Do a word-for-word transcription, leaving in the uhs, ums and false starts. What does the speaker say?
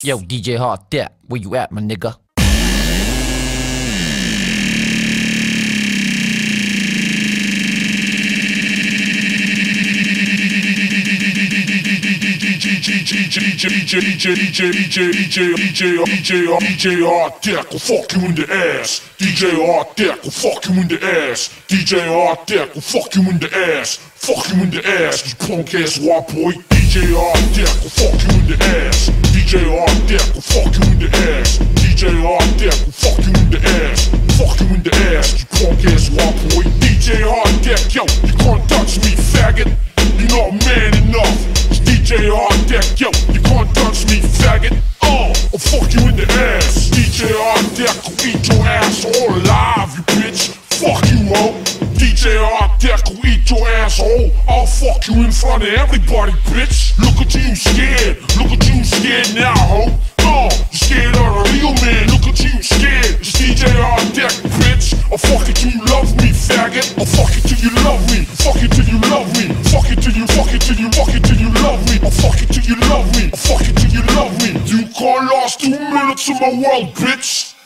Yo, D J Hard Deck, where you at, my nigga? D J Hard Deck will fuck you in the ass. D J Hard Deck will fuck you in the ass. D J Hard Deck will fuck you in the ass. Fuck you in the ass, you punk ass white boy. D J Hard Deck will fuck you in the ass. D J Hard Deck will fuck you in the ass. D J Hard Deck will fuck you in the ass. Fuck you in the ass, you punk ass white boy. D J Hard Deck, yo, you can't touch me, faggot. You're not man enough. D J Hard Deck, yo, you can't touch me, faggot. Oh, I'll fuck you in the ass. D J Hard Deck will eat your ass all alive, you bitch. Fuck you, ho. D J Hard Deck will eat your asshole. I'll fuck you in front of everybody, bitch. Look at you scared. Look at you scared now, ho. Oh, you scared of a real man. Look at you scared. It's D J Hard Deck, bitch. I'll fuck it till you love me, faggot. I'll fuck it till you love me. Fuck it till you love me. Fuck it till you, fuck it till you, fuck it till you love me. I'll fuck it till you love me. I'll fuck it till you love me. You can't last two minutes of my world, bitch.